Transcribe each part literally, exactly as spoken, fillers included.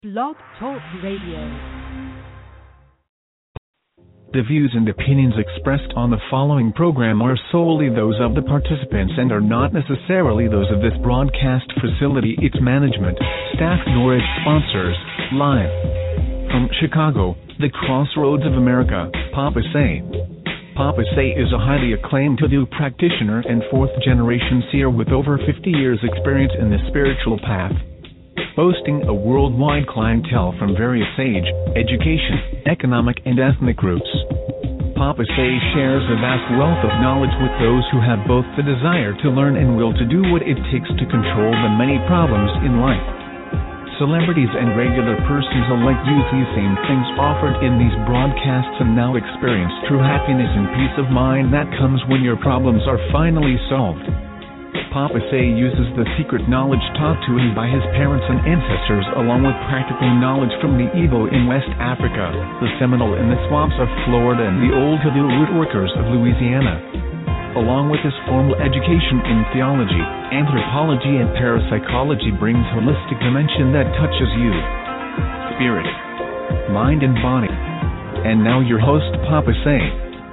Blog Talk Radio. The views and opinions expressed on the following program are solely those of the participants and are not necessarily those of this broadcast facility, its management, staff, nor its sponsors. Live from Chicago, the crossroads of America, Papa Say. Papa Say is a highly acclaimed Hoodoo practitioner and fourth-generation seer with over fifty years' experience in the spiritual path, boasting a worldwide clientele from various age, education, economic, and ethnic groups. Papa Say shares a vast wealth of knowledge with those who have both the desire to learn and will to do what it takes to control the many problems in life. Celebrities and regular persons alike use these same things offered in these broadcasts and now experience true happiness and peace of mind that comes when your problems are finally solved. Papa Say uses the secret knowledge taught to him by his parents and ancestors along with practical knowledge from the Igbo in West Africa, the Seminole in the swamps of Florida, and the old Hoodoo root workers of Louisiana. Along with his formal education in theology, anthropology, and parapsychology brings holistic dimension that touches you, spirit, mind, and body. And now your host, Papa Say.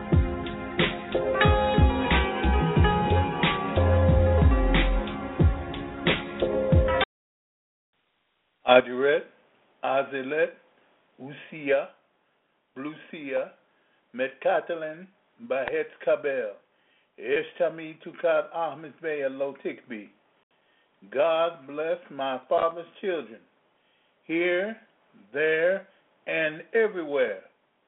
Adret, Azelet, Usia, Blusia, Metkatelin, Bahet Kabel, Eshtami Tukat Ahmed Bey Lotikbi. God bless my father's children, here, there, and everywhere.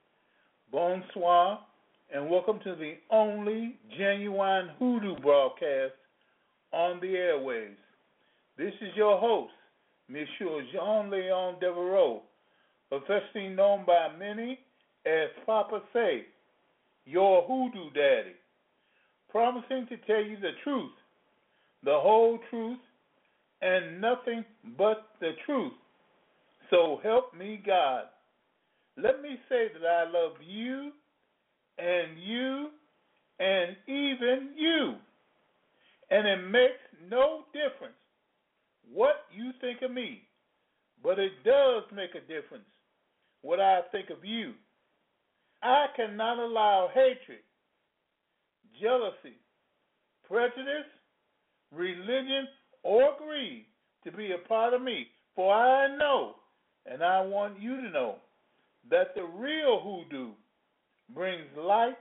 Bonsoir, and welcome to the only genuine Hoodoo broadcast on the airwaves. This is your host, Monsieur Jean-Leon Devereaux, affectionately known by many as Papa Say, your Hoodoo Daddy, promising to tell you the truth, the whole truth, and nothing but the truth. So help me God. Let me say that I love you and you and even you, and it makes no difference what you think of me, but it does make a difference what I think of you. I cannot allow hatred, jealousy, prejudice, religion, or greed to be a part of me, for I know, and I want you to know, that the real Hoodoo brings light,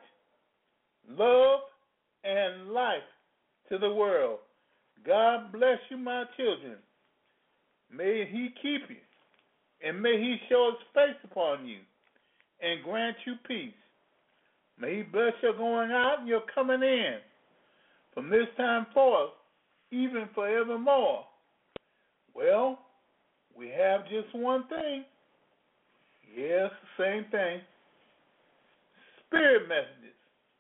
love, and life to the world. God bless you, my children. May He keep you, and may He show His face upon you and grant you peace. May He bless your going out and your coming in from this time forth, even forevermore. Well, we have just one thing. Yes, same thing. Spirit messages.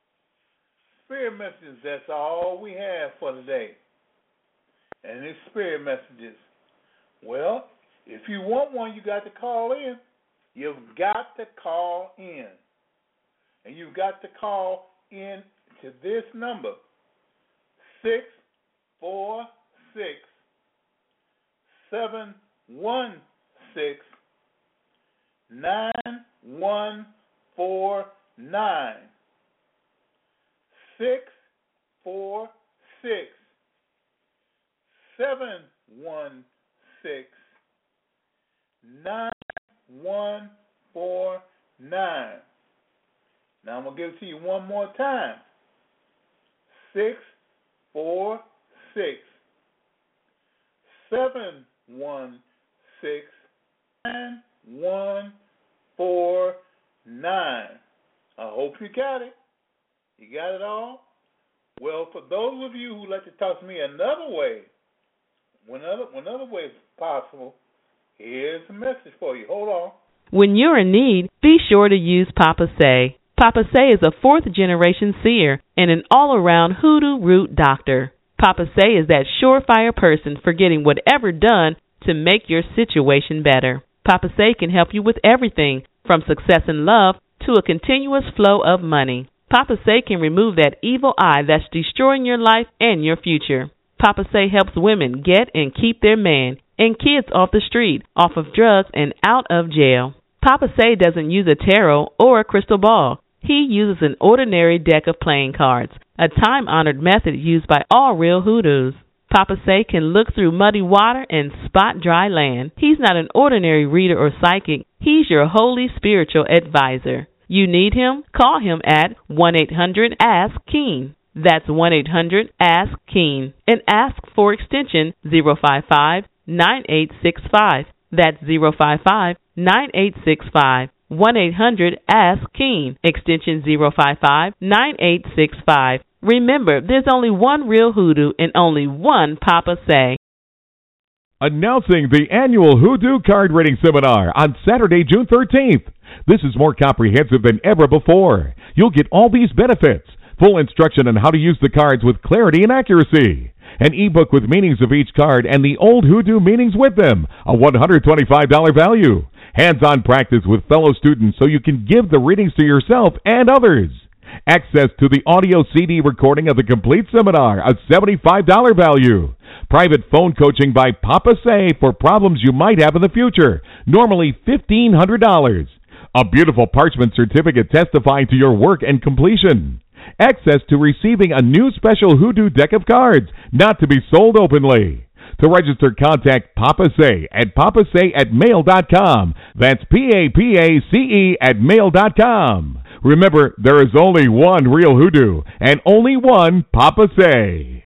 Spirit messages, that's all we have for today. And it's spirit messages. Well, if you want one, you got to call in. You've got to call in. And you've got to call in to this number, six four six, seven one six, nine one four nine. six four six, seven one six, nine one four nine. Now I'm going to give it to you one more time. six four six, seven one six, nine one four nine. I hope you got it. You got it all? Well, for those of you who like to talk to me another way, Whenever, whenever way is possible, here's a message for you. Hold on. When you're in need, be sure to use Papa Say. Papa Say is a fourth-generation seer and an all-around Hoodoo root doctor. Papa Say is that surefire person for getting whatever done to make your situation better. Papa Say can help you with everything from success in love to a continuous flow of money. Papa Say can remove that evil eye that's destroying your life and your future. Papa Say helps women get and keep their man and kids off the street, off of drugs, and out of jail. Papa Say doesn't use a tarot or a crystal ball. He uses an ordinary deck of playing cards, a time-honored method used by all real hoodoos. Papa Say can look through muddy water and spot dry land. He's not an ordinary reader or psychic. He's your holy spiritual advisor. You need him? Call him at one eight hundred ask keen. That's one eight hundred ask keen. And ask for extension zero five five nine eight six five. That's zero five five nine eight six five. one eight hundred ask keen. Extension zero five five nine eight six five. Remember, there's only one real hoodoo and only one Papa Say. Announcing the annual Hoodoo Card Reading Seminar on Saturday, June thirteenth. This is more comprehensive than ever before. You'll get all these benefits: full instruction on how to use the cards with clarity and accuracy, an ebook with meanings of each card and the old hoodoo meanings with them, a one hundred twenty-five dollars value, hands-on practice with fellow students so you can give the readings to yourself and others, access to the audio C D recording of the complete seminar, a seventy-five dollars value, private phone coaching by Papa Say for problems you might have in the future, normally fifteen hundred dollars, a beautiful parchment certificate testifying to your work and completion, access to receiving a new special hoodoo deck of cards, not to be sold openly. To register, contact Papa Say at papasay at mail dot com. That's P A P A C E at mail dot com. Remember, there is only one real hoodoo and only one Papa Say.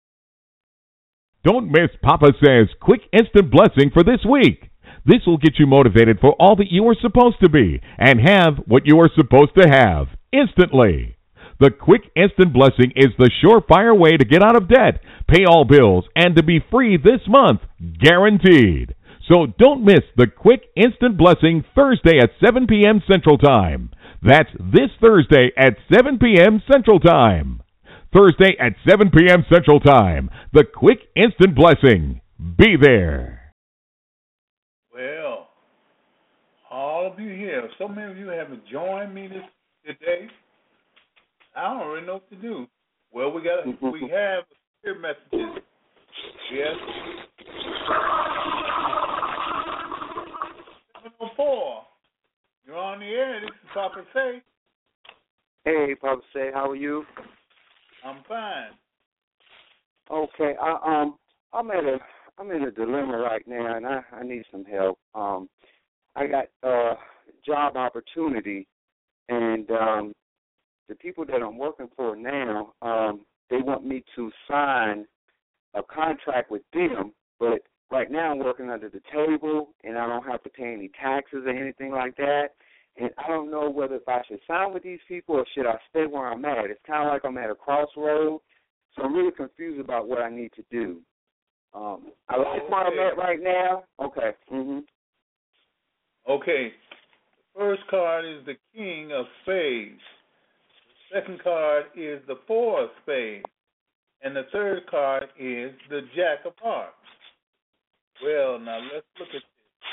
Don't miss Papa Say's quick instant blessing for this week. This will get you motivated for all that you are supposed to be and have what you are supposed to have instantly. The quick instant blessing is the surefire way to get out of debt, pay all bills, and to be free this month, guaranteed. So don't miss the quick instant blessing Thursday at seven p.m. Central Time. That's this Thursday at seven p.m. Central Time. Thursday at seven p.m. Central Time. The quick instant blessing. Be there. Well, all of you here, so many of you haven't joined me this today. I don't really know what to do. Well, we got we have spirit messages. Yes. seven oh four. You're on the air. This is Papa Say. Hey, Papa Say, how are you? I'm fine. Okay, I um I'm at a I'm in a dilemma right now, and I, I need some help. Um, I got a uh, job opportunity, and um, the people that I'm working for now, um, they want me to sign a contract with them, but right now I'm working under the table, and I don't have to pay any taxes or anything like that. And I don't know whether if I should sign with these people or should I stay where I'm at. It's kind of like I'm at a crossroad, so I'm really confused about what I need to do. Um, I like where I'm at right now. Okay. Mm-hmm. Okay. The first card is the King of Spades. The second card is the Four of Spades. And the third card is the Jack of Hearts. Well, now let's look at this.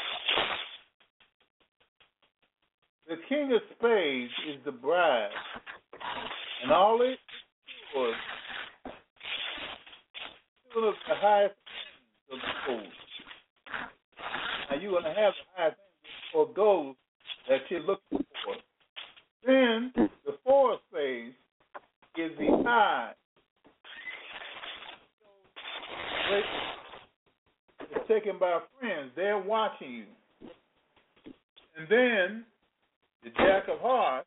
The King of Spades is the bride. And all it was was the highest of the gold. Now you're going to have the highest for gold that you're looking for. Then the Four of Spades is the eye. It's taken by friends. They're watching you. And then the Jack of Hearts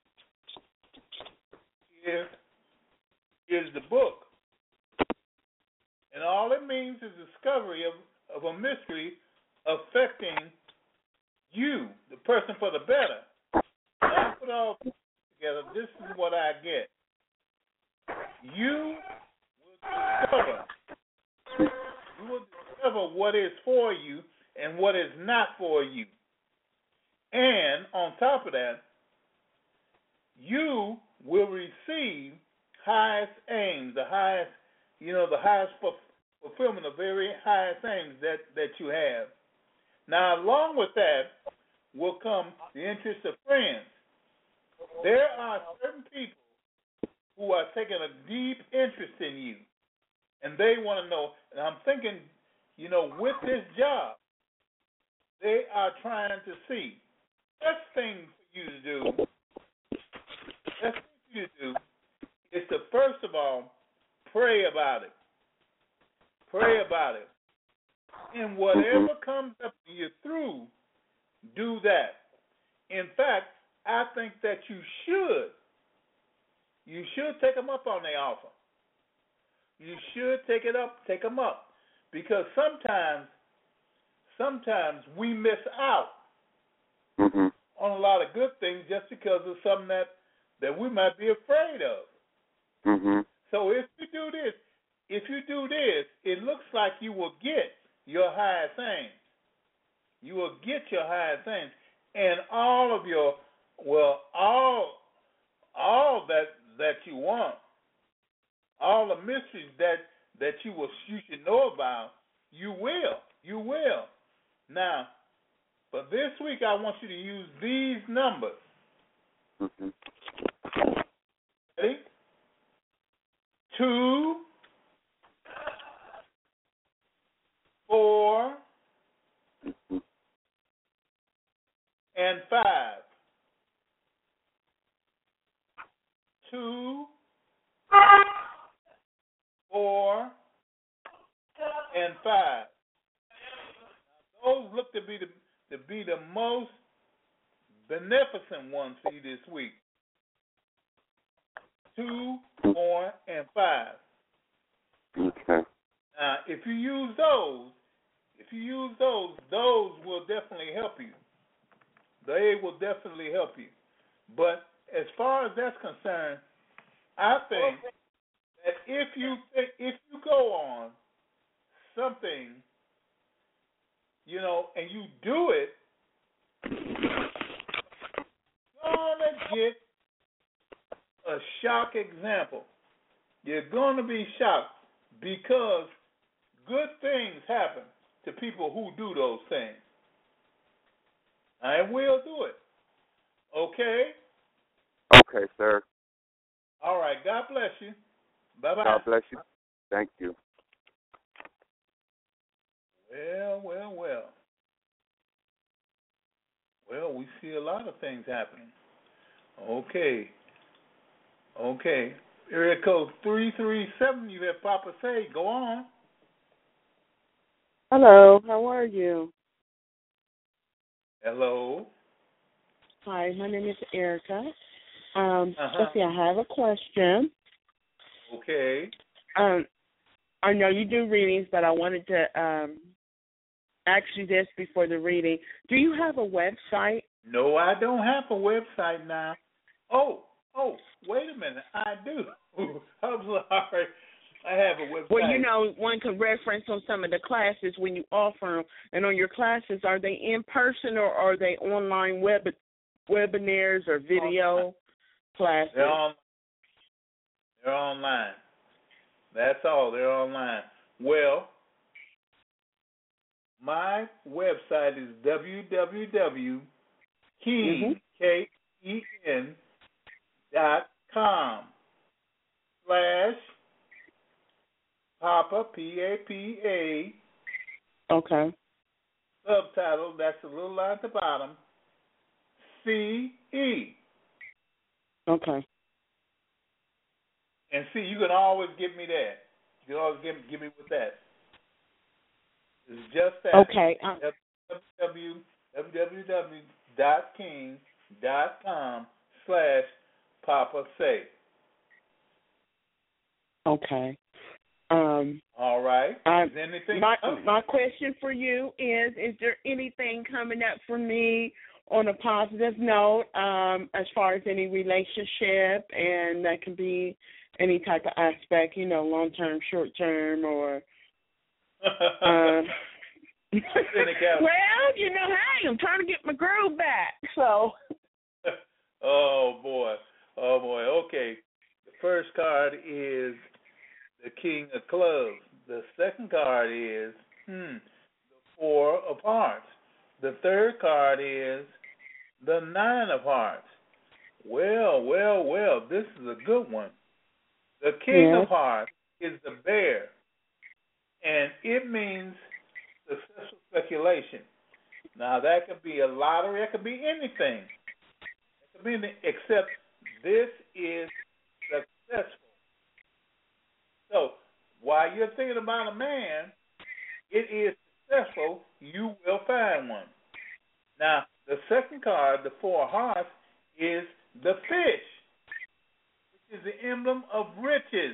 is, is the book. And all it means is discovery of, of a mystery affecting you, the person for the better. When I put all this together, this is what I get. You will discover, you will discover what is for you and what is not for you. And on top of that, you will receive highest aims, the highest, you know, the highest fulfillment of very highest aims that, that you have. Now, along with that will come the interest of friends. There are certain people who are taking a deep interest in you, and they want to know, and I'm thinking you know, with this job, they are trying to see. Best thing for you to do, best thing for you to do is to first of all pray about it. Pray about it. And whatever comes up and you're through, do that. In fact, I think that you should. You should take them up on their offer. You should take it up, take them up. Because sometimes, sometimes we miss out mm-hmm. on a lot of good things just because of something that, that we might be afraid of. Mm-hmm. So if you do this, if you do this, it looks like you will get your highest things. You will get your highest things. And all of your, well, all all that that you want, all the mysteries that, that you will you should know about, you will. You will. Now, for this week, I want you to use these numbers. Mm-hmm. Ready? Two, four, Mm-hmm. and five. Two, four, and five. Now, those look to be the to be the most beneficent ones for you this week. Two, four, and five. Okay. Now, if you use those, if you use those, those will definitely help you. They will definitely help you. But as far as that's concerned, I think that if you think, if you go on something, you know, and you do it, you're gonna get a shock example. You're gonna be shocked because good things happen to people who do those things. I will do it. Okay? Okay, sir. All right. God bless you. Bye-bye. God bless you. Thank you. Well, well, well. Well, we see a lot of things happening. Okay. Okay. Area code three three seven, you have Papa Say. Go on. Hello, how are you? Hello. Hi, my name is Erica. Um, Uh-huh. let's see, I have a question. Okay. Um, I know you do readings, but I wanted to um, ask you this before the reading. Do you have a website? No, I don't have a website now. Oh, oh, wait a minute. I do. I'm sorry. I have a website. Well, you know, one could reference on some of the classes when you offer them. And on your classes, are they in person or are they online web webinars or video classes? They're on. They're online. That's all. They're online. Well, my website is w w w dot king k e n dot com slash Papa P A P A. Okay. Subtitle. That's a little line at the bottom. C E. Okay. And see, you can always give me that. You can always give, give me with that. It's just that. Okay. Um, w w w dot king dot com slash Papa Say. okay. Um, All right. I, Is there anything my else? my question for you is: is there anything coming up for me on a positive note, um, as far as any relationship, and that can be any type of aspect, you know, long term, short term, or. Uh, well, you know, hey, I'm trying to get my groove back, so. Oh boy, oh boy. Okay, the first card is the King of Clubs. The second card is hmm, the Four of Hearts. The third card is the Nine of Hearts. Well, well, well. This is a good one. The King yes. of Hearts is the bear, and it means successful speculation. Now, that could be a lottery. It could be anything. It could be anything, except this is successful. So, while you're thinking about a man, it is successful. You will find one. Now, the second card, the Four of Hearts, is the fish, which is the emblem of riches.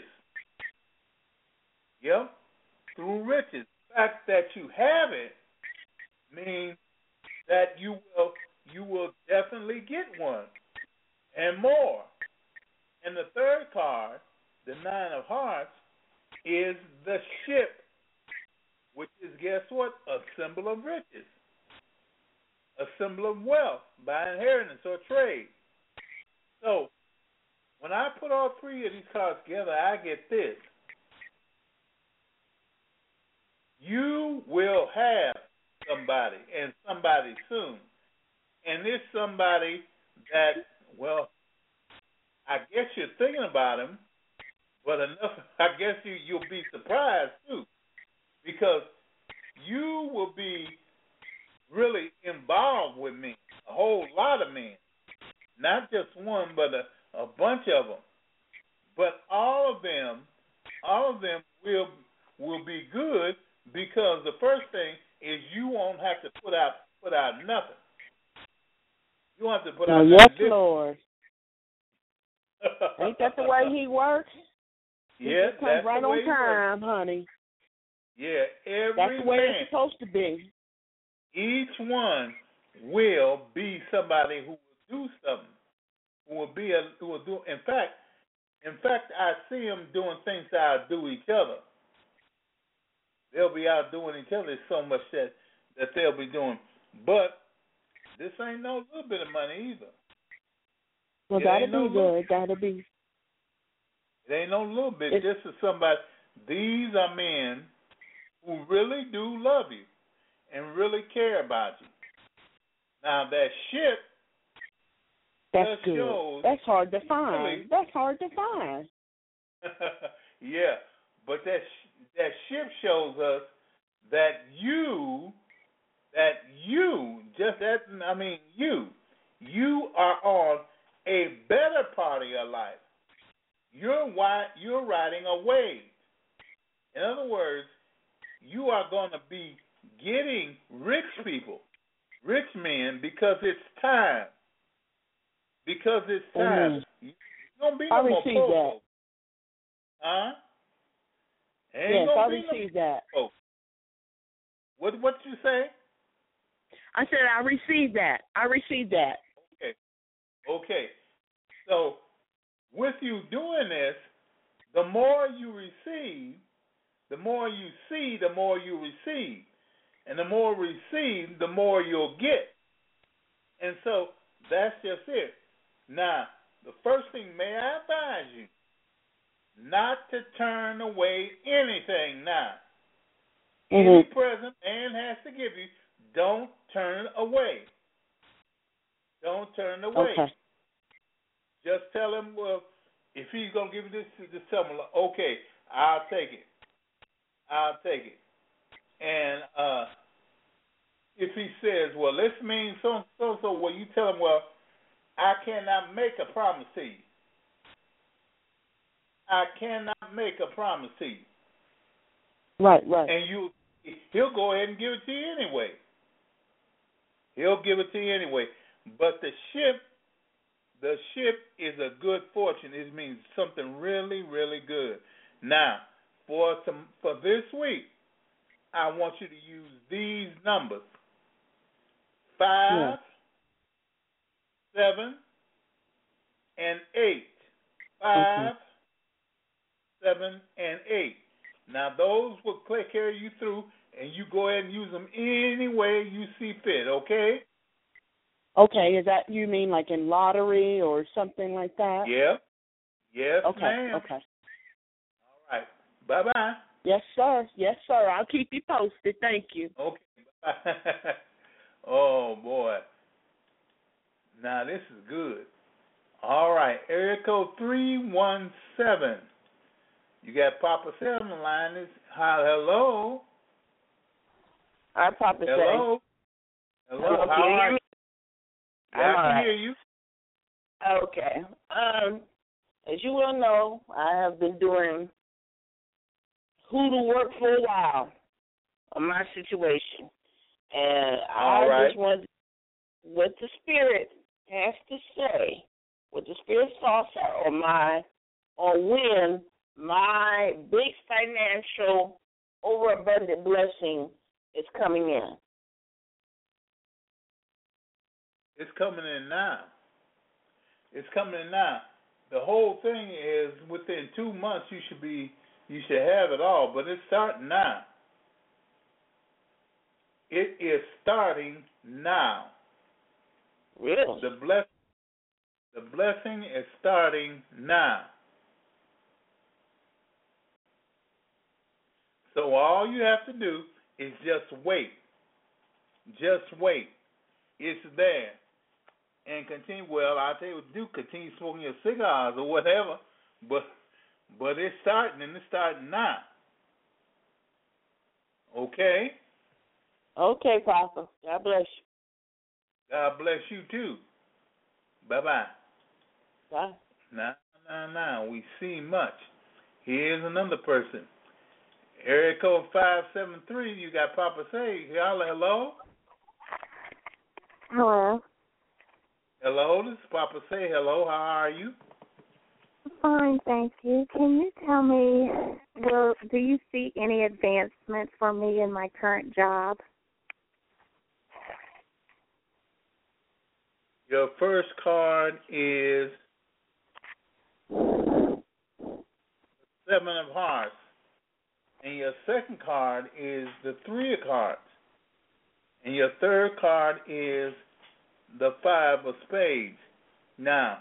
Yep, through riches. The fact that you have it means that you will you will definitely get one and more. And the third card, the Nine of Hearts, is the ship, which is, guess what, a symbol of riches, a symbol of wealth by inheritance or trade. So when I put all three of these cards together, I get this. You will have somebody, and somebody soon. And this somebody that, well, I guess you're thinking about him, but enough, I guess you, you'll be surprised too, because you will be really involved with men, a whole lot of men, not just one, but a, a bunch of them. But all of them, all of them will will be good, because the first thing is you won't have to put out put out nothing. You won't have to put oh, out yes, nothing. Lord. Ain't that the way he works? He Yeah, just comes that's right the way on he time, works. honey. Yeah, every That's the way man, it's supposed to be. each one will be somebody who will do something, who will be a, who will do. In fact, in fact, I see them doing things that outdo each other. They'll be outdoing each other so much that that they'll be doing. But this ain't no little bit of money either. Well, It that'll ain't no be little- good. That'll be. It ain't no little bit. It's- This is somebody. These are men who really do love you and really care about you. Now that ship. That's just good. shows That's hard to find. really- That's hard to find. Yeah, but that sh- that ship shows us that you, that you, just that, I mean you, you are on a better part of your life. You're wi- you're riding a wave. In other words, you are going to be getting rich people, rich men, because it's time. Because it's time. Mhm. You don't be I no more receive poor that. folks. Huh? Ain't Yes, gonna I be no receive that. folks. What what you say? I said I received that. I received that. Okay. Okay. So with you doing this, the more you receive, the more you see, the more you receive. And the more receive, the more you'll get. And so that's just it. Now, the first thing, may I advise you not to turn away anything now. Mm-hmm. Any present man has to give you, don't turn away. Don't turn away. Okay. Just tell him, well, if he's going to give you this, just tell him, okay, I'll take it. I'll take it. And uh, if he says, well, this means so so so, well, you tell him, well, I cannot make a promise to you. I cannot make a promise to you. Right, right. And you, he'll go ahead and give it to you anyway. He'll give it to you anyway. But the ship, the ship is a good fortune. It means something really, really good. Now, for some, for this week, I want you to use these numbers: five, yeah. seven, and eight. Five, okay. seven, and eight. Now, those will click carry you through, and you go ahead and use them any way you see fit, okay? Okay, is that, you mean like in lottery or something like that? Yeah. Yes, okay, ma'am. Okay. All right. Bye-bye. Yes, sir. Yes, sir. I'll keep you posted. Thank you. Okay. Oh, boy. Now, this is good. All right. Area code three one seven. You got Papa Say on the line. Hi, hello. Hi, Papa Hello. Say. Hello. Hello. How are you? Yeah, I can right. hear you. Okay. Um, as you well know, I have been doing hoodoo work for a while on my situation. And All I right. just want what the Spirit has to say, what the Spirit's thoughts are on my, on when my big financial overabundant blessing is coming in. It's coming in now. It's coming in now. The whole thing is within two months you should be you should have it all, but it's starting now. It is starting now. Really? The bless the blessing is starting now. So all you have to do is just wait. Just wait. It's there. And continue, well, I'll tell you what to do, continue smoking your cigars or whatever, but but it's starting, and it's starting now. Okay? Okay, Papa. God bless you. God bless you, too. Bye-bye. Bye. Now, now, now, we see much. Here's another person. Area code five seven three, you got Papa Say. Hello, hello? Hello. Hello, this is Papa Say. Hello, how are you? Fine, thank you. Can you tell me, well, do you see any advancement for me in my current job? Your first card is Seven of Hearts. And your second card is the Three of Hearts. And your third card is the Five of Spades. Now,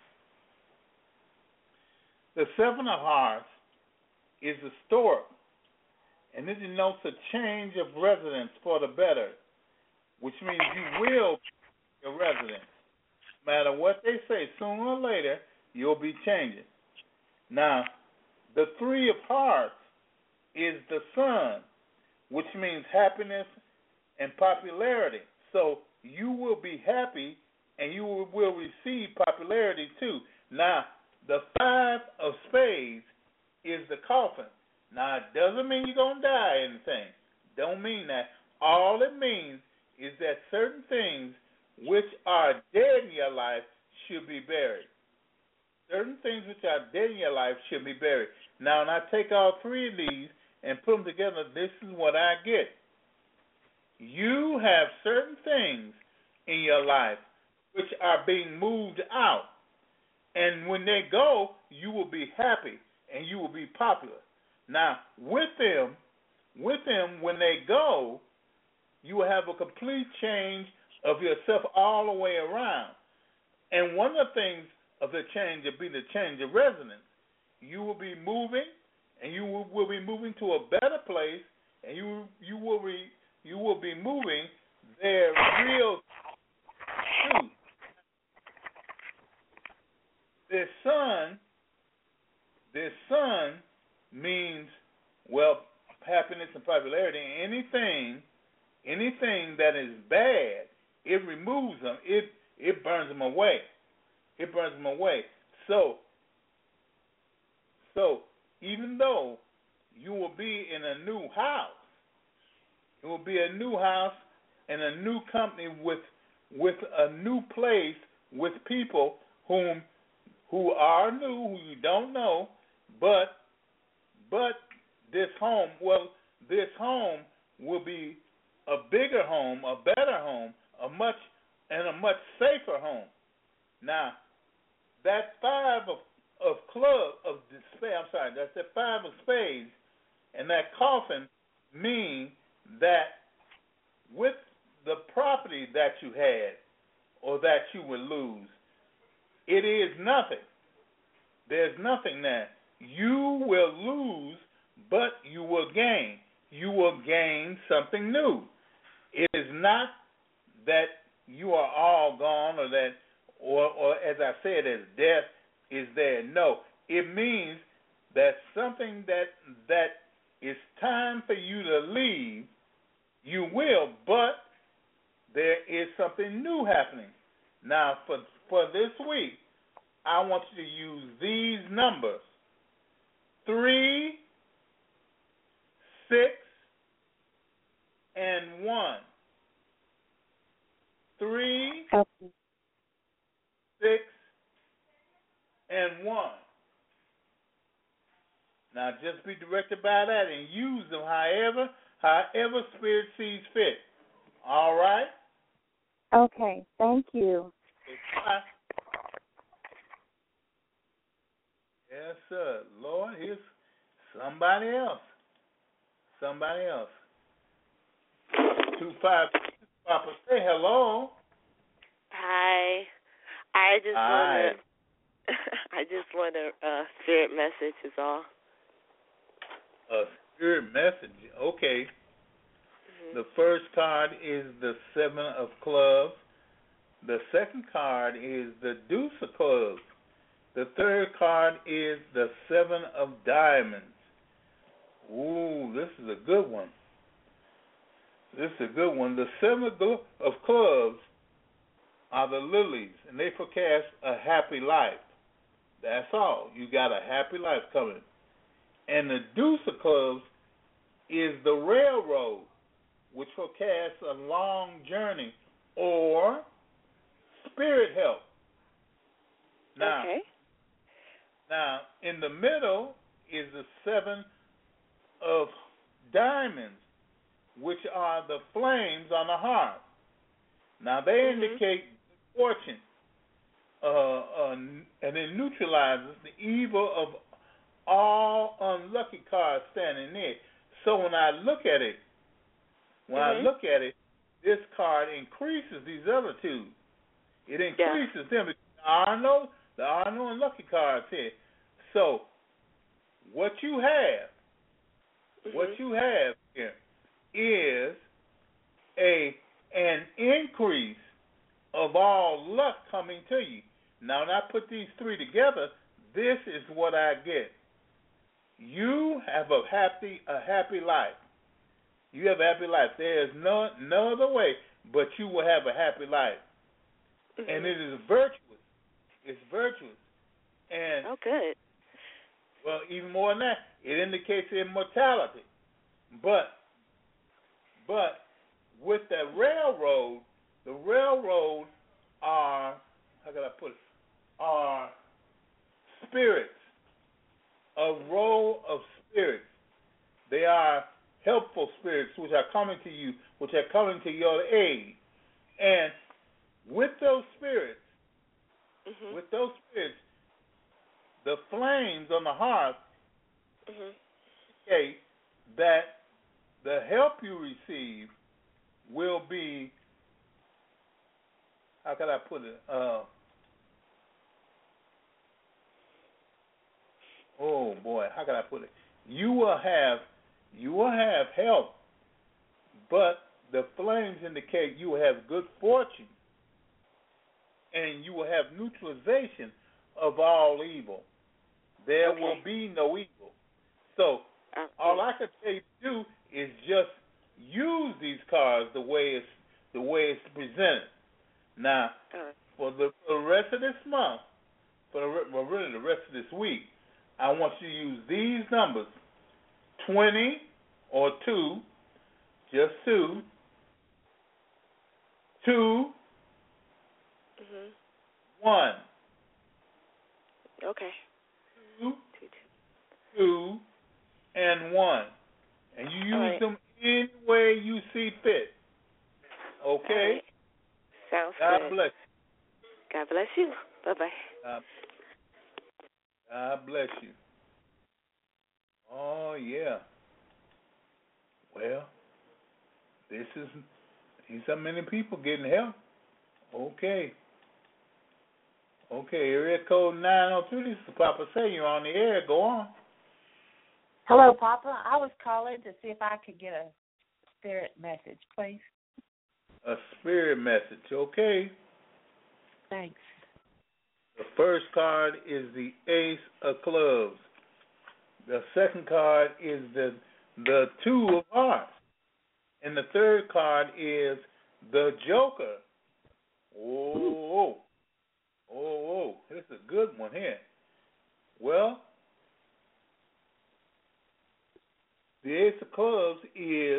the Seven of Hearts is a stork, and it denotes a change of residence for the better, which means you will be your residence. No matter what they say, sooner or later, you'll be changing. Now, the Three of Hearts is the sun, which means happiness and popularity. So you will be happy and you will receive popularity too. Now, the Five of Spades is the coffin. Now, it doesn't mean you're going to die or anything. Don't mean that. All it means is that certain things which are dead in your life should be buried. Certain things which are dead in your life should be buried. Now, when I take all three of these and put them together, this is what I get. You have certain things in your life which are being moved out. And when they go, you will be happy and you will be popular. Now, with them, with them, when they go, you will have a complete change of yourself all the way around. And one of the things of the change will be the change of residence. You will be moving, and you will, will be moving to a better place, and you you will be you will be moving there real soon. This sun, this sun means, well, happiness and popularity. Anything, anything that is bad, it removes them. It it burns them away. It burns them away. So, so even though you will be in a new house, it will be a new house and a new company with with a new place with people whom who are new, who you don't know, but but this home, well, this home will be a bigger home, a better home, a much and a much safer home. Now, that five of of club of spades, I'm sorry, that's that five of spades, and that coffin mean that with the property that you had or that you would lose, it is nothing. There's nothing there. You will lose, but you will gain. You will gain something new. It is not that you are all gone or that, or, or as I said, as death is there. No, it means that something that that is time for you to leave, You will, but there is something new happening. Now, for for this week, I want you to use these numbers: three, six, and one. Three, Okay. six, and one. Now, just be directed by that and use them however, however Spirit sees fit. All right? Okay. Thank you. Bye. Yes, sir. Lord, here's somebody else. Somebody else. Two five. Papa, say hello. Hi. I just Hi. want to. I just want a uh, spirit message. Is all. A spirit message. Okay. Mm-hmm. The first card is the Seven of Clubs. The second card is the Deuce of Clubs. The third card is the Seven of Diamonds. Ooh, this is a good one. This is a good one. The Seven of Clubs are the lilies, and they forecast a happy life. That's all. You got a happy life coming. And the Deuce of Clubs is the railroad, which forecasts a long journey or spirit help. Now, okay. Now, in the middle is the Seven of Diamonds, which are the flames on the hearth. Now, they mm-hmm. indicate fortune, uh, uh, and it neutralizes the evil of all unlucky cards standing there. So when I look at it, when mm-hmm. I look at it, this card increases these other two. It increases yeah. them. There are no, there are no unlucky cards here. So what you have, mm-hmm. what you have here is a an increase of all luck coming to you. Now, when I put these three together, this is what I get. You have a happy a happy life. You have a happy life. There is no no other way but you will have a happy life. Mm-hmm. And it is virtuous. It's virtuous. And oh, good. Well, even more than that, it indicates immortality. But but with the railroad, the railroad are, how can I put it, are spirits, a row of spirits. They are helpful spirits which are coming to you, which are coming to your aid. And with those spirits, mm-hmm. with those spirits, the flames on the hearth mm-hmm. indicate that the help you receive will be, how can I put it? Uh, oh boy, how can I put it? You will have, you will have help, but the flames indicate you will have good fortune, and you will have neutralization of all evil. There okay. will be no evil. So okay. all I can tell you to do is just use these cards the way it's the way it's presented. Now, right. for the, for the rest of this month, for the well, really the rest of this week, I want you to use these numbers: twenty or two, just two, two, mm-hmm. one. Okay. Two, two, and one. And you use right. them any way you see fit. Okay? Right. Sounds God good. bless you. God bless you. Bye-bye. God, God bless you. Oh, yeah. Well, this is, these are many people getting help. Okay. Okay, area code nine oh three, this is Papa Say, you're on the air. Go on. Hello, Papa. I was calling to see if I could get a spirit message, please. A spirit message, okay. Thanks. The first card is the Ace of Clubs. The second card is the the Two of Hearts. And the third card is the Joker. Oh, oh, oh, this is a good one here. Well, the Ace of Clubs is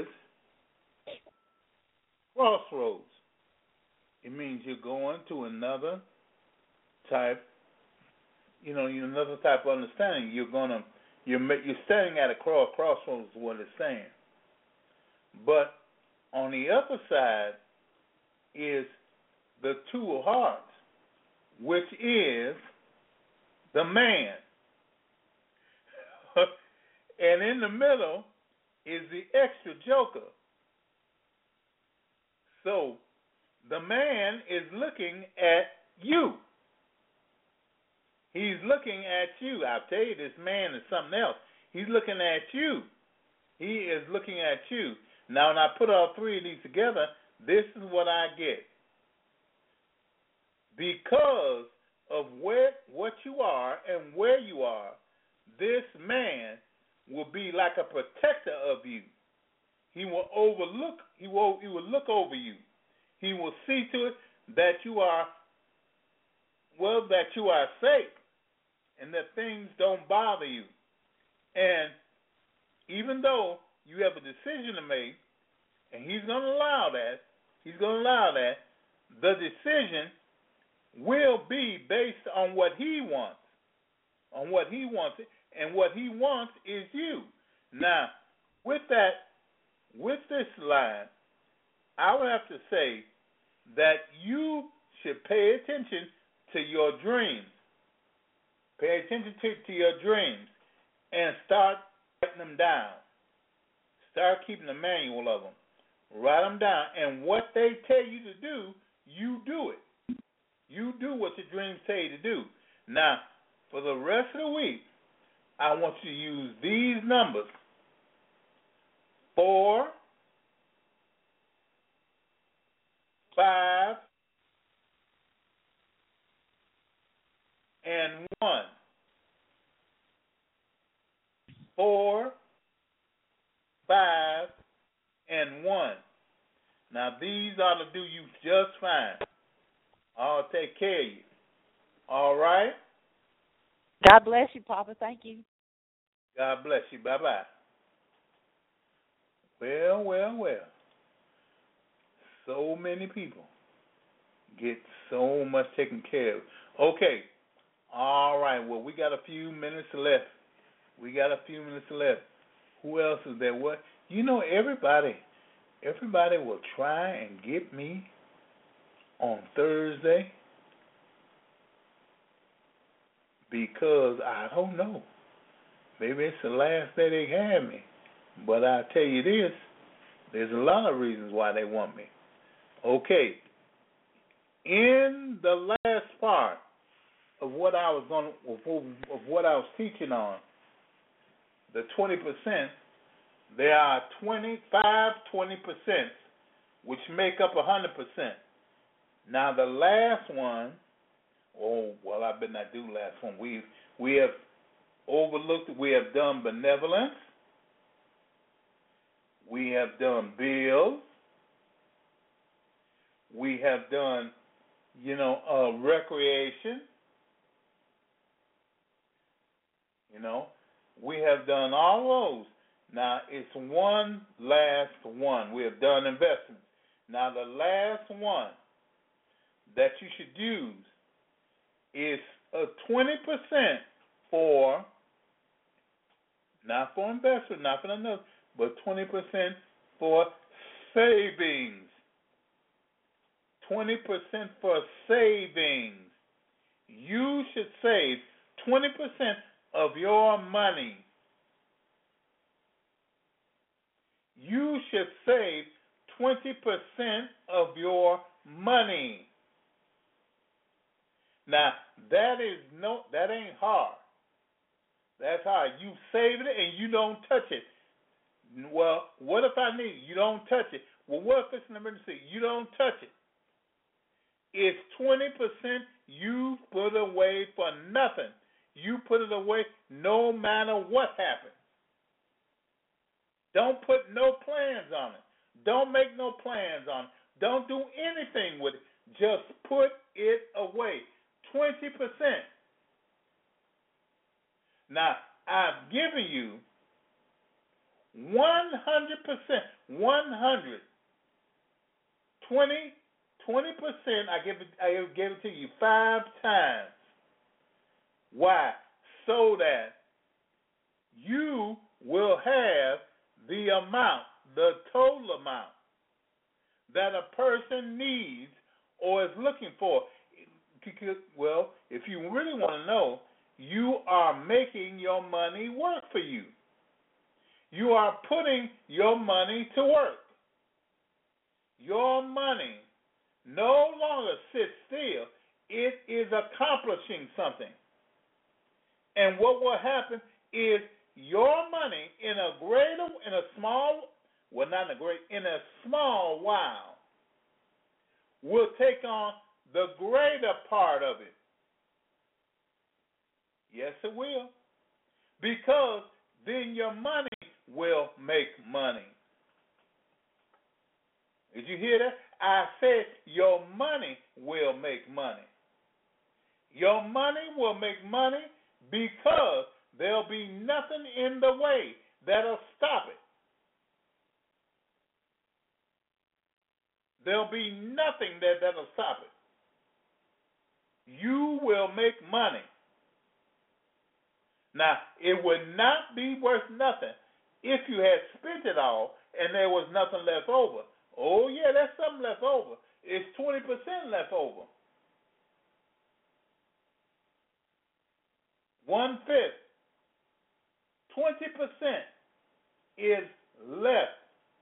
crossroads. It means you're going to another type, you know, another type of understanding. You're gonna, you're you're standing at a cross crossroads. Is what it's saying. But on the other side is the Two of Hearts, which is the man, and in the middle is the extra Joker. So the man is looking at you. He's looking at you. I'll tell you, this man is something else. He's looking at you. He is looking at you. Now, when I put all three of these together, this is what I get. Because of where what you are and where you are, this man will be like a protector of you. He will overlook, he will, he will look over you. He will see to it that you are, well, that you are safe and that things don't bother you. And even though you have a decision to make, and he's going to allow that, he's going to allow that, the decision will be based on what he wants, on what he wants, and what he wants is you. Now, with that, with this line, I would have to say that you should pay attention to your dreams. Pay attention to, to your dreams and start writing them down. Start keeping a manual of them. Write them down, and what they tell you to do, you do it. You do what your dreams tell you to do. Now, for the rest of the week, I want you to use these numbers. Four, five, and one. Four, five, and one. Now, these ought to do you just fine. I'll take care of you. All right? God bless you, Papa. Thank you. God bless you. Bye-bye. Well, well, well. So many people get so much taken care of. Okay. All right. Well, we got a few minutes left. We got a few minutes left. Who else is there? What? You know, everybody, everybody will try and get me on Thursday because I don't know. Maybe it's the last day they have me. But I tell you this, there's a lot of reasons why they want me. Okay. In the last part of what I was going to, of what I was teaching on, the twenty percent, there are twenty-five twenty percent, which make up one hundred percent. Now, the last one, oh, well, I better not do the last one. We we have overlooked, we have done benevolence. We have done bills. We have done, you know, uh, recreation. You know, we have done all those. Now, it's one last one. We have done investments. Now, the last one that you should use is a twenty percent for, not for investment, not for another, but twenty percent for savings. twenty percent for savings. You should save twenty percent of your money. You should save twenty percent of your money. Now, that is no, that ain't hard. That's hard. You save it and you don't touch it. Well, what if I need it? You don't touch it. Well, what if it's an emergency? You don't touch it. It's twenty percent you put away for nothing. You put it away no matter what happens. Don't put no plans on it. Don't make no plans on it. Don't do anything with it. Just put it away. twenty percent. Now, I've given you one hundred percent, one hundred, twenty, twenty percent. I give it, I gave it to you five times. Why? So that you will have the amount, the total amount that a person needs or is looking for. Well, if you really want to know, you are making your money work for you. You are putting your money to work. Your money no longer sits still. It is accomplishing something. And what will happen is your money in a greater, in a small, well, not in a great, in a small while, will take on the greater part of it. Yes, it will. Because then your money will make money. Did you hear that? I said your money will make money. Your money will make money because there'll be nothing in the way that'll stop it. There'll be nothing that, that'll stop it. You will make money. Now, it would not be worth nothing if you had spent it all and there was nothing left over. Oh, yeah, there's something left over. It's twenty percent left over. One-fifth. twenty percent is left.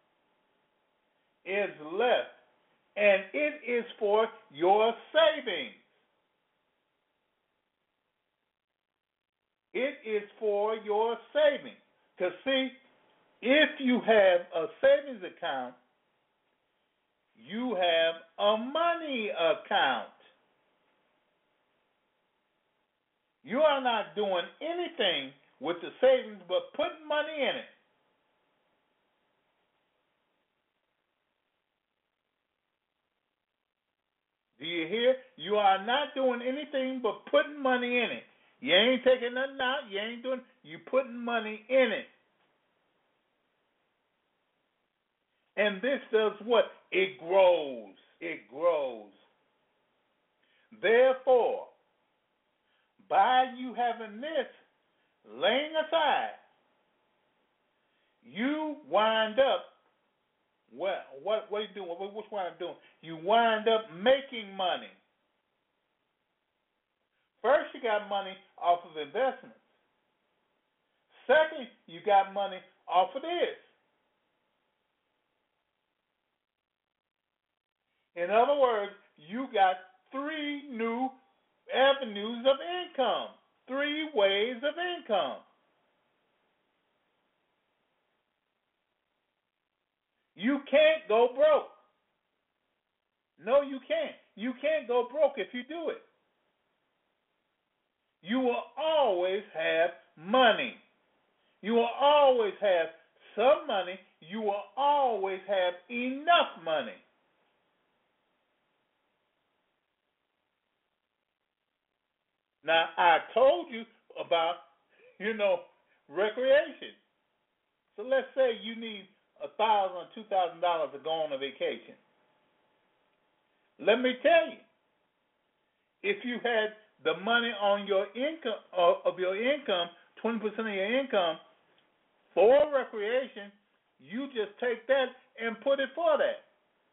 Is left. And it is for your savings. It is for your savings. Because, see, if you have a savings account, you have a money account. You are not doing anything with the savings but putting money in it. Do you hear? You are not doing anything but putting money in it. You ain't taking nothing out. You ain't doing, you putting money in it. And this does what? It grows. It grows. Therefore, by you having this laying aside, you wind up, what, what, what are you doing? What, what's what I'm doing? You wind up making money. First, you got money off of investments. Second, you got money off of this. In other words, you got three new avenues of income, three ways of income. You can't go broke. No, you can't. You can't go broke if you do it. You will always have money. You will always have some money. You will always have enough money. Now, I told you about, you know, recreation. So let's say you need a thousand dollars or two thousand dollars to go on a vacation. Let me tell you, if you had the money on your income, uh, of your income, twenty percent of your income for recreation, you just take that and put it for that.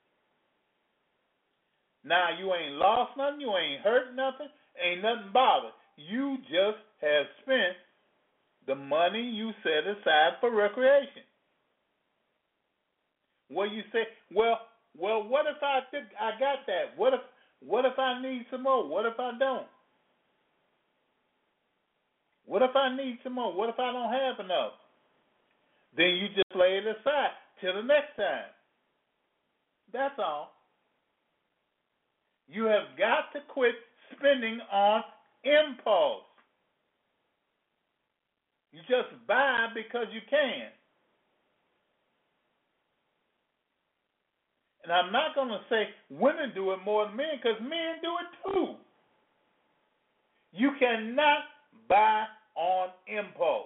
Now, you ain't lost nothing, you ain't hurt nothing, ain't nothing bothered. You just have spent the money you set aside for recreation. Well, you say, well, well, what if I think I got that? What if, what if I need some more? What if I don't? What if I need some more? What if I don't have enough? Then you just lay it aside till the next time. That's all. You have got to quit spending on impulse. You just buy because you can. And I'm not going to say women do it more than men, because men do it too. You cannot buy on impulse.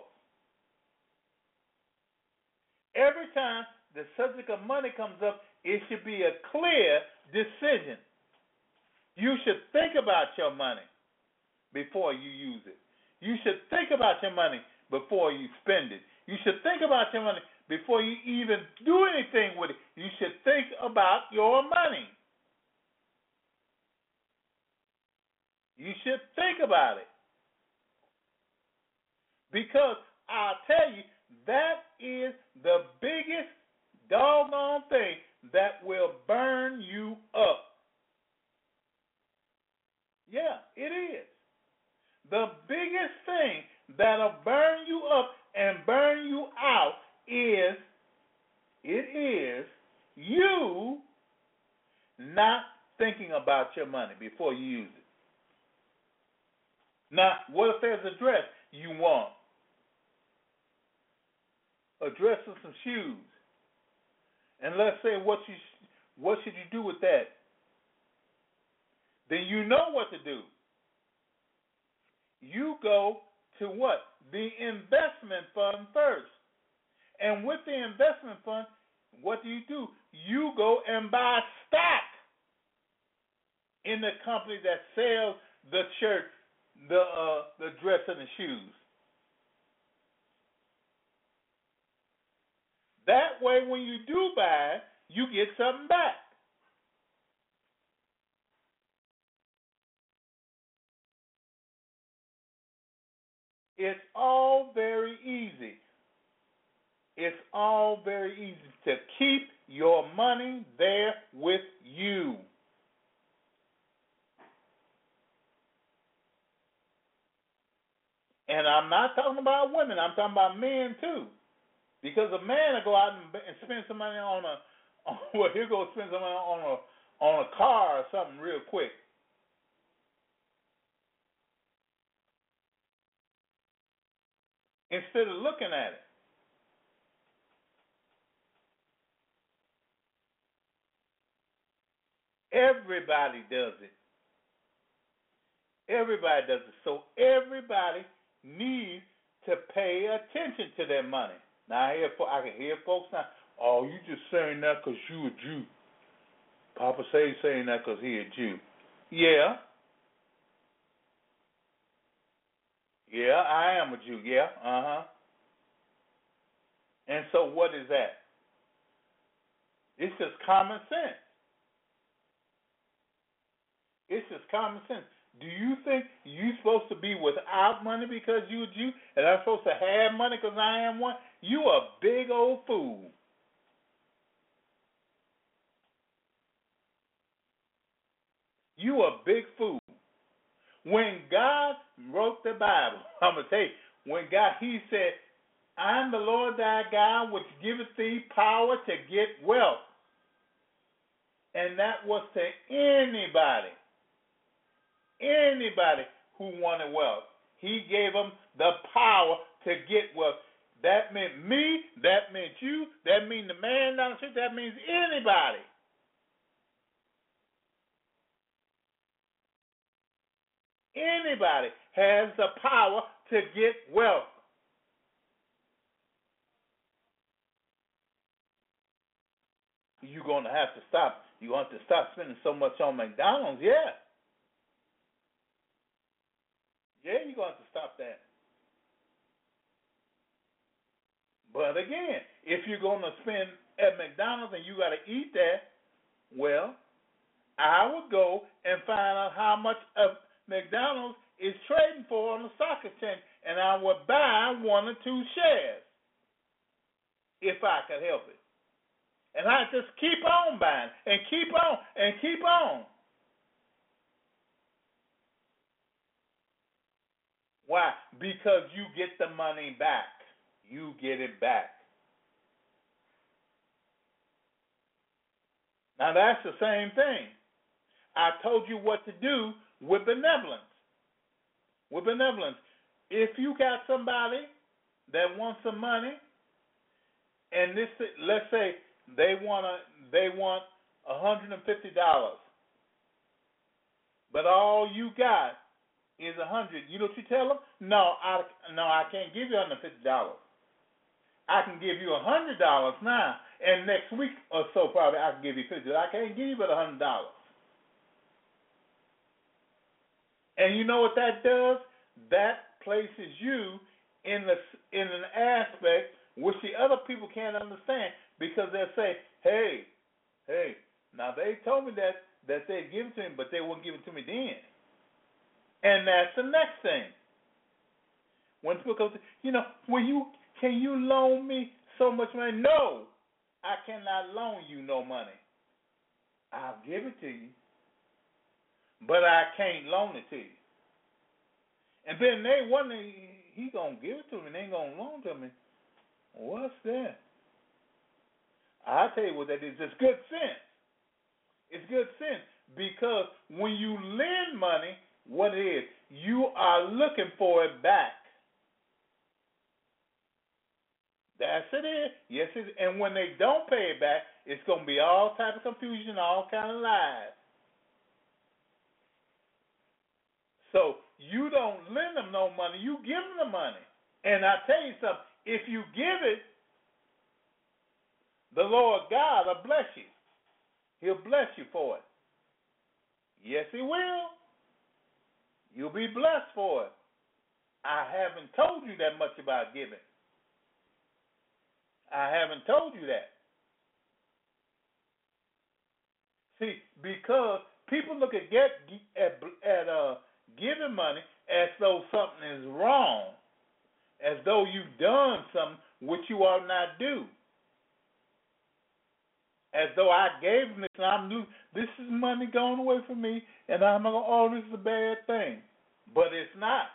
Every time the subject of money comes up, it should be a clear decision. You should think about your money before you use it. You should think about your money before you spend it. You should think about your money before you even do anything with it. You should think about your money. You should think about it. Because I'll tell you, that is the biggest doggone thing that will burn you up. Yeah, it is. The biggest thing that'll burn you up and burn you out is, it is you not thinking about your money before you use it. Now, what if there's a dress you want? A dress or some shoes. And let's say, what you what should you do with that? Then you know what to do. You go to what? The investment fund first. And with the investment fund, what do you do? You go and buy stock in the company that sells the shirt, the uh, the dress, and the shoes. That way, when you do buy, you get something back. It's all very easy. It's all very easy to keep your money there with you. And I'm not talking about women. I'm talking about men, too. Because a man will go out and, and spend some money on a, on, well, he'll go spend some money on a, on a car or something real quick. Instead of looking at it. Everybody does it. Everybody does it. So everybody needs to pay attention to their money. Now, I, hear, I can hear folks now, oh, you just saying that because you a Jew. Papa say he's saying that because he a Jew. Yeah. Yeah, I am a Jew. Yeah, uh-huh. And so what is that? It's just common sense. It's just common sense. Do you think you're supposed to be without money because you're a Jew, and I'm supposed to have money because I am one? You a big old fool. You a big fool. When God wrote the Bible, I'm going to tell you, when God, he said, I'm the Lord thy God, which giveth thee power to get wealth. And that was to anybody. Anybody who wanted wealth. He gave them the power to get wealth. That meant me, that meant you, that means the man down the street, that means anybody. Anybody has the power to get wealth. You're going to have to stop. You're going to have to stop spending so much on McDonald's, yeah. Yeah, you're going to have to stop that. But again, if you're going to spend at McDonald's and you got to eat that, well, I would go and find out how much of McDonald's is trading for on the stock exchange, and I would buy one or two shares if I could help it. And I just keep on buying and keep on and keep on. Why? Because you get the money back. You get it back. Now that's the same thing. I told you what to do with benevolence. With benevolence. If you got somebody that wants some money, and this, let's say they want to, they want one hundred fifty dollars. But all you got is a hundred. You know what you tell them? No, I no, I can't give you one hundred fifty dollars. I can give you a hundred dollars now, and next week or so probably I can give you fifty. I can't give you but a hundred dollars. And you know what that does? That places you in the in an aspect which the other people can't understand, because they'll say, "Hey, hey, now they told me that that they'd give it to me, but they wouldn't give it to me then." And that's the next thing. When people come, to, you know, when you can you loan me so much money? No, I cannot loan you no money. I'll give it to you, but I can't loan it to you. And then they wonder, he gonna give it to me, and they ain't gonna loan to me. What's that? I'll tell you what that is. It's good sense. It's good sense, because when you lend money, what it is, you are looking for it back. That's it is. Yes, it is. And when they don't pay it back, it's going to be all type of confusion, all kind of lies. So you don't lend them no money. You give them the money. And I tell you something, if you give it, the Lord God will bless you. He'll bless you for it. Yes, he will. You'll be blessed for it. I haven't told you that much about giving. I haven't told you that. See, because people look at get at, at uh, giving money as though something is wrong, as though you've done something which you ought not do, as though I gave them this and I'm new. This is money going away from me, and I'm going, oh, this is a bad thing. But it's not.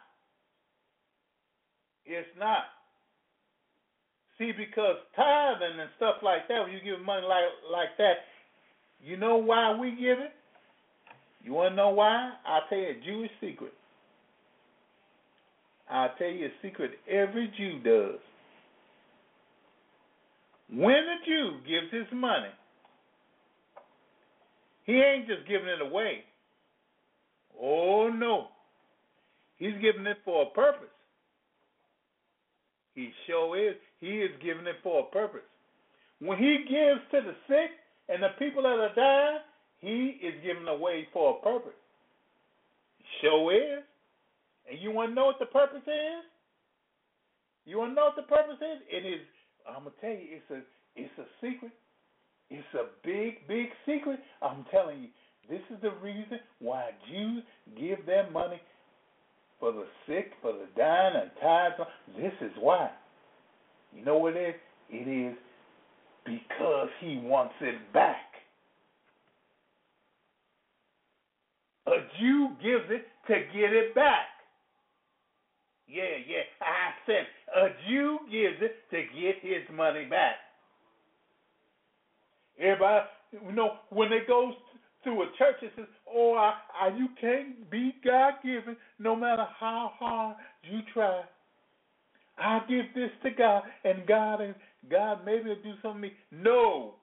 It's not. See, because tithing and stuff like that, when you give money like like that, you know why we give it? You want to know why? I'll tell you a Jewish secret. I'll tell you a secret every Jew does. When a Jew gives his money, he ain't just giving it away. Oh, no. He's giving it for a purpose. He sure is. He is giving it for a purpose. When he gives to the sick and the people that are dying, he is giving away for a purpose. He sure is. And you want to know what the purpose is? You want to know what the purpose is? It is, I'm going to tell you, it's a, it's a secret. It's a big, big secret. I'm telling you, this is the reason why Jews give their money for the sick, for the dying, and tithes. This is why. You know what it is? It is because he wants it back. A Jew gives it to get it back. Yeah, yeah, I said a Jew gives it to get his money back. Everybody, you know, when they go to a church, it says, oh, I, I, you can't be God-given no matter how hard you try. I'll give this to God, and God, and God maybe will do something to me. No.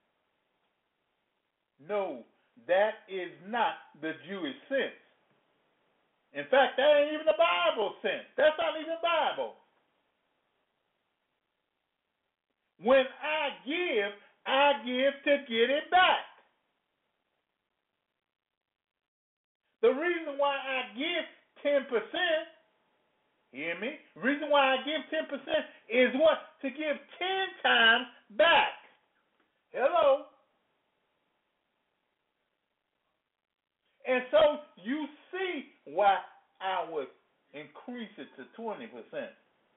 No, that is not the Jewish sense. In fact, that ain't even the Bible sense. That's not even Bible. When I give, I give to get it back. The reason why I give ten percent, hear me? The reason why I give ten percent is what? To give ten times back. Hello? And so you see why I would increase it to twenty percent.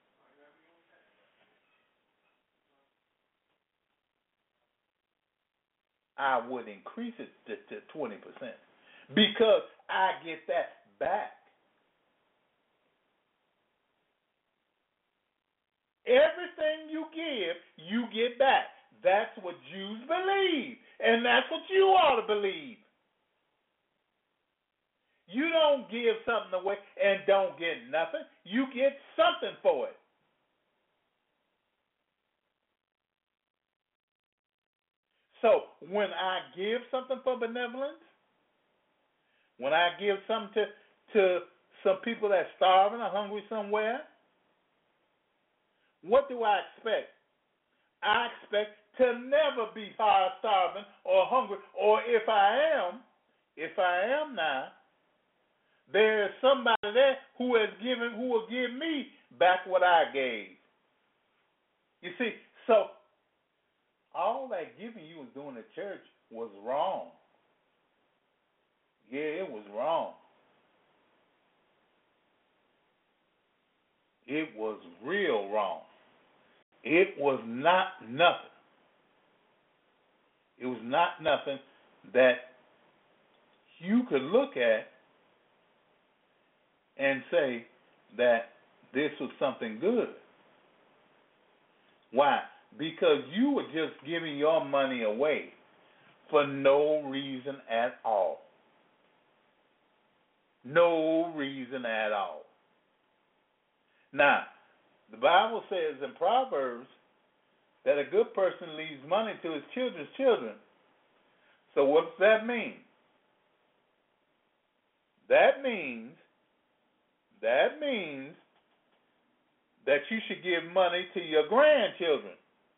I would increase it to, to twenty percent because I get that back. Everything you give, you get back. That's what Jews believe, and that's what you ought to believe. You don't give something away and don't get nothing. You get something for it. So when I give something for benevolence, when I give something to, to some people that's starving or hungry somewhere, what do I expect? I expect to never be hard starving or hungry, or if I am, if I am now, there is somebody there who has given, who will give me back what I gave. You see, so all that giving you was doing at church was wrong. Yeah, it was wrong. It was real wrong. It was not nothing. It was not nothing that you could look at and say that this was something good. Why? Because you were just giving your money away for no reason at all. No reason at all. Now, the Bible says in Proverbs that a good person leaves money to his children's children. So what does that mean? That means, that means that you should give money to your grandchildren.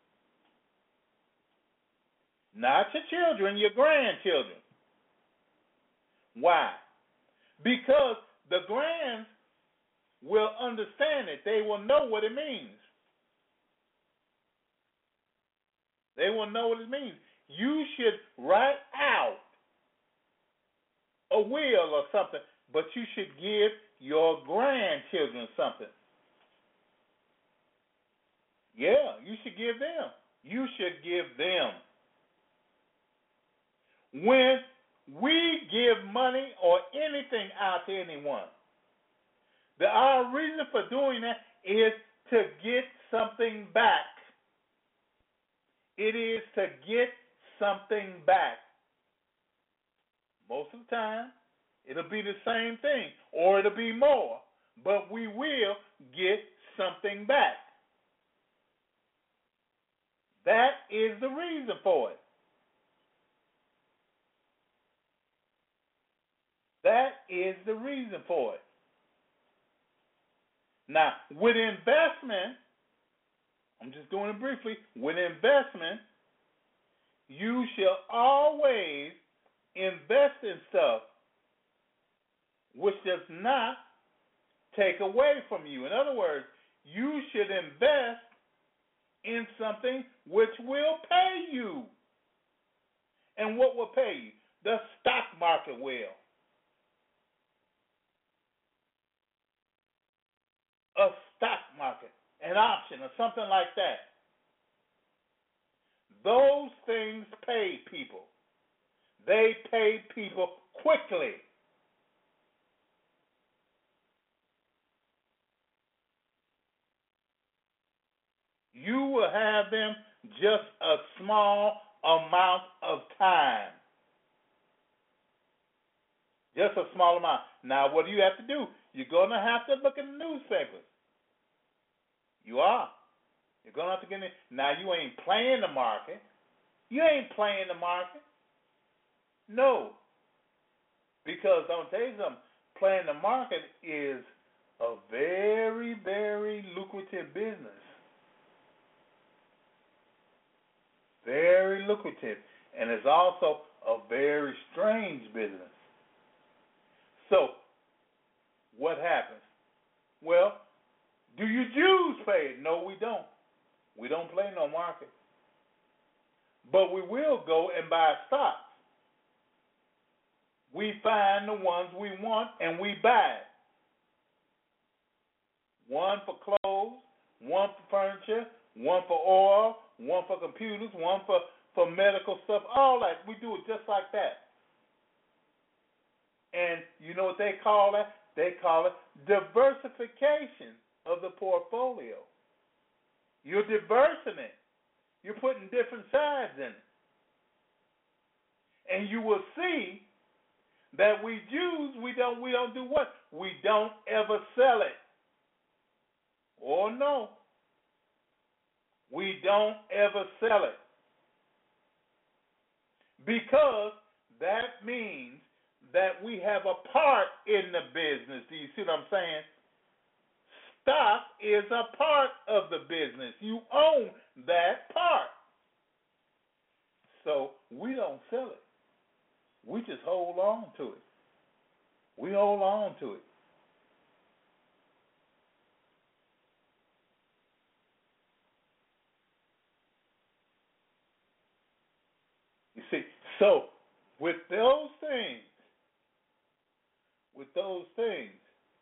Not your children, your grandchildren. Why? Because the grands will understand it. They will know what it means. They will know what it means. You should write out a will or something, but you should give your grandchildren something. Yeah, you should give them. You should give them. When we give money or anything out to anyone, the our reason for doing that is to get something back. It is to get something back. Most of the time, it'll be the same thing, or it'll be more, but we will get something back. That is the reason for it. That is the reason for it. Now, with investment, I'm just doing it briefly, with investment, you shall always invest in stuff which does not take away from you. In other words, you should invest in something which will pay you. And what will pay you? The stock market will. A stock market, an option, or something like that. Those things pay people. They pay people quickly. You will have them just a small amount of time. Just a small amount. Now, what do you have to do? You're going to have to look at the newspapers. You are. You're going to have to get in. Now, you ain't playing the market. You ain't playing the market. No. Because I'm going to tell you something. Playing the market is a very, very lucrative business. Very lucrative. And it's also a very strange business. So, what happens? Well, do you Jews pay it? No, we don't. We don't play no market. But we will go and buy stocks. We find the ones we want and we buy it. One for clothes, one for furniture, one for oil, one for computers, one for, for medical stuff, all that. We do it just like that. And you know what they call that? They call it diversification of the portfolio. You're diversing it. You're putting different sides in it. And you will see that we Jews, we don't we don't do what? We don't ever sell it. Oh no. We don't ever sell it. because that means that we have a part in the business. Do you see what I'm saying? Stock is a part of the business. You own that part. So we don't sell it. We just hold on to it. We hold on to it. You see, so with those things, with those things,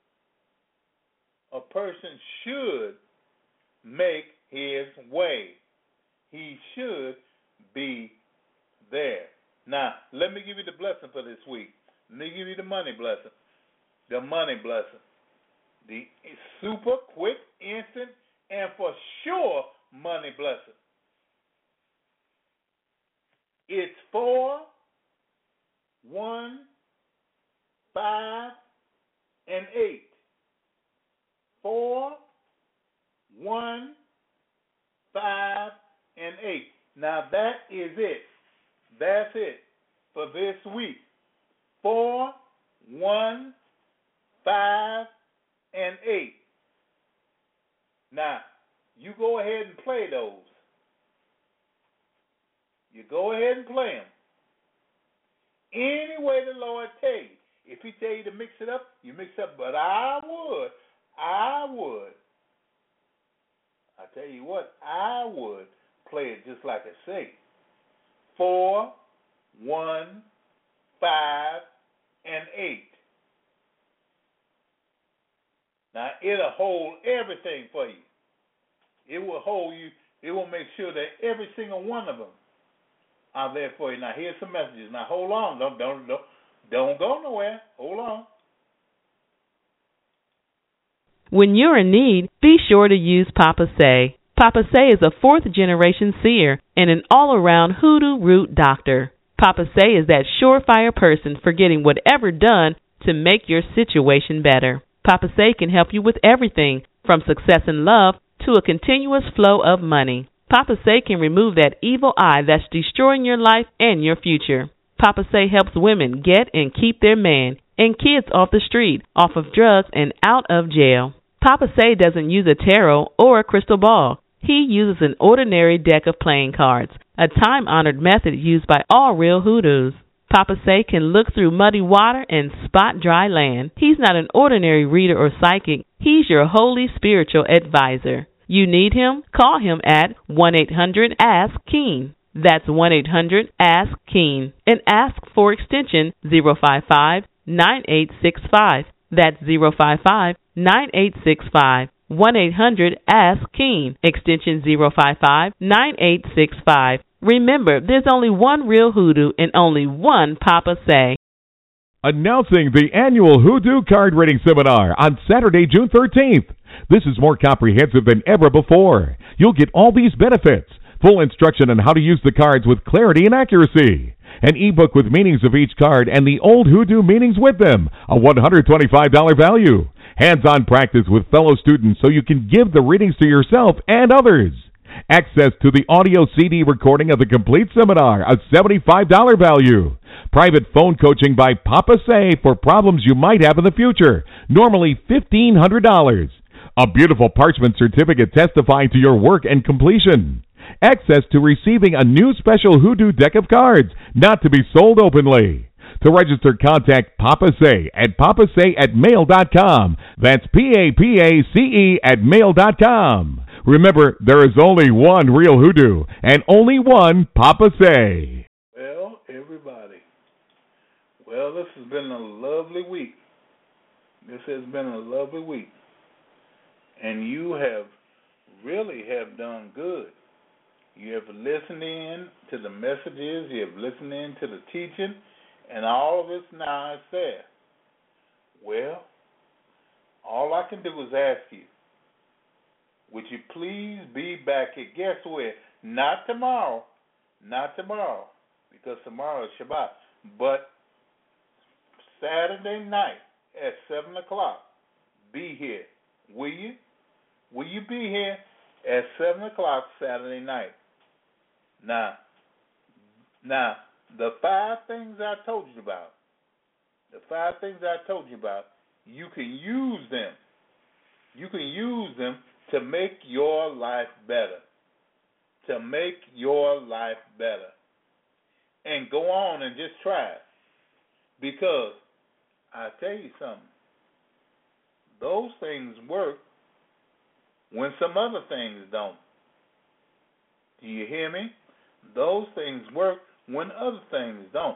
a person should make his way. He should be there. Now, let me give you the blessing for this week. Let me give you the money blessing. The money blessing. The super quick, instant, and for sure money blessing. It's four, one, five, and eight. Four, one, five, and eight. Now that is it. That's it for this week. Four, one, five, and eight. Now, you go ahead and play those. You go ahead and play them. Any way the Lord tell you. If he tell you to mix it up, you mix it up. But I would, I would, I tell you what, I would play it just like I say. Four, one, five, and eight. Now, it'll hold everything for you. It will hold you. It will make sure that every single one of them are there for you. Now, here's some messages. Now, hold on. Don't, don't, don't, don't go nowhere. Hold on. When you're in need, be sure to use Papa Say. Papa Say is a fourth-generation seer and an all-around hoodoo root doctor. Papa Say is that surefire person for getting whatever done to make your situation better. Papa Say can help you with everything from success in love to a continuous flow of money. Papa Say can remove that evil eye that's destroying your life and your future. Papa Say helps women get and keep their man and kids off the street, off of drugs, and out of jail. Papa Say doesn't use a tarot or a crystal ball. He uses an ordinary deck of playing cards, a time-honored method used by all real hoodoos. Papa Say can look through muddy water and spot dry land. He's not an ordinary reader or psychic. He's your holy spiritual advisor. You need him? Call him at one eight hundred ask Keen. That's one eight hundred ask Keen. And ask for extension zero five five, nine eight six five. That's zero five five, nine eight six five. one eight hundred ask Keen. Extension zero five five, nine eight six five. Remember, there's only one real hoodoo and only one Papa Say. Announcing the annual Hoodoo Card Reading Seminar on Saturday, June thirteenth. This is more comprehensive than ever before. You'll get all these benefits. Full instruction on how to use the cards with clarity and accuracy. An ebook with meanings of each card and the old hoodoo meanings with them. A one hundred twenty-five dollars value. Hands-on practice with fellow students so you can give the readings to yourself and others. Access to the audio C D recording of the complete seminar, a seventy-five dollars value. Private phone coaching by Papa Say for problems you might have in the future, normally fifteen hundred dollars. A beautiful parchment certificate testifying to your work and completion. Access to receiving a new special hoodoo deck of cards, not to be sold openly. To register, contact Papa Say at papasay at mail dot com. That's P A P A C E at mail dot com. Remember, there is only one real hoodoo and only one Papa Say. Well, everybody, well, this has been a lovely week. This has been a lovely week. And you have really have done good. You have listened in to the messages. You have listened in to the teaching. And all of this now is there. Well, all I can do is ask you, would you please be back here? Guess where? Not tomorrow. Not tomorrow. Because tomorrow is Shabbat. But Saturday night at seven o'clock, be here. Will you? Will you be here at seven o'clock Saturday night? Now, now, the five things I told you about, the five things I told you about, you can use them. You can use them to make your life better. To make your life better. And go on and just try it. Because I tell you something, those things work when some other things don't. Do you hear me? Those things work when other things don't.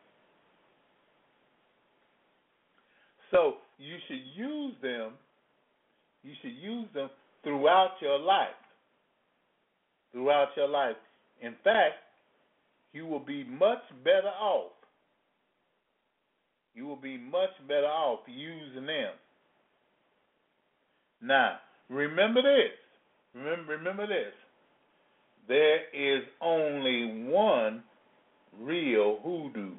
So you should use them, you should use them throughout your life. Throughout your life. In fact, you will be much better off. You will be much better off using them. Now, remember this. Remember, remember this. There is only one real hoodoo.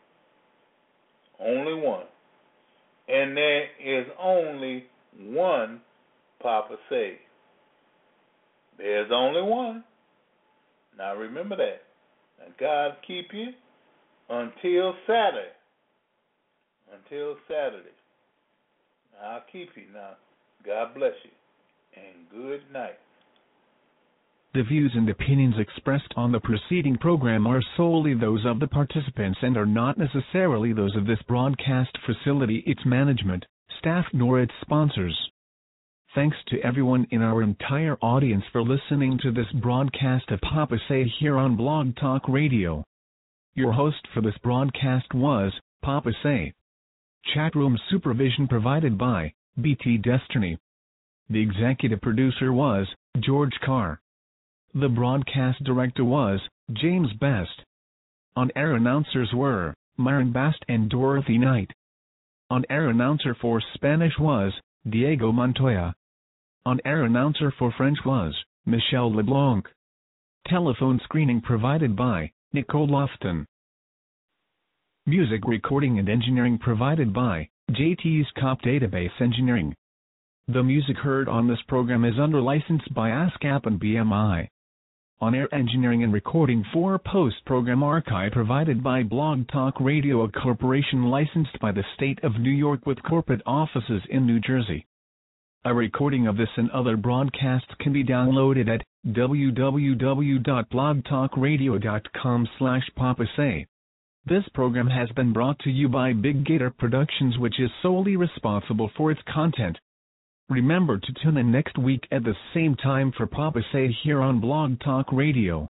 Only one. And there is only one Papa Say. There's only one. Now remember that. And God keep you until Saturday. Until Saturday. I'll keep you now. God bless you. And good night. The views and opinions expressed on the preceding program are solely those of the participants and are not necessarily those of this broadcast facility, its management, staff, nor its sponsors. Thanks to everyone in our entire audience for listening to this broadcast of Papa Say here on Blog Talk Radio. Your host for this broadcast was Papa Say. Chatroom supervision provided by B T Destiny. The executive producer was George Carr. The broadcast director was James Best. On-air announcers were Myron Bast and Dorothy Knight. On-air announcer for Spanish was Diego Montoya. On-air announcer for French was Michelle LeBlanc. Telephone screening provided by Nicole Lofton. Music recording and engineering provided by J T's Cop Database Engineering. The music heard on this program is under license by ASCAP and B M I. On-air engineering and recording for post-program archive provided by Blog Talk Radio, a corporation licensed by the state of New York with corporate offices in New Jersey. A recording of this and other broadcasts can be downloaded at w w w dot blog talk radio dot com slash papasay. This program has been brought to you by Big Gator Productions, which is solely responsible for its content. Remember to tune in next week at the same time for Papa Say here on Blog Talk Radio.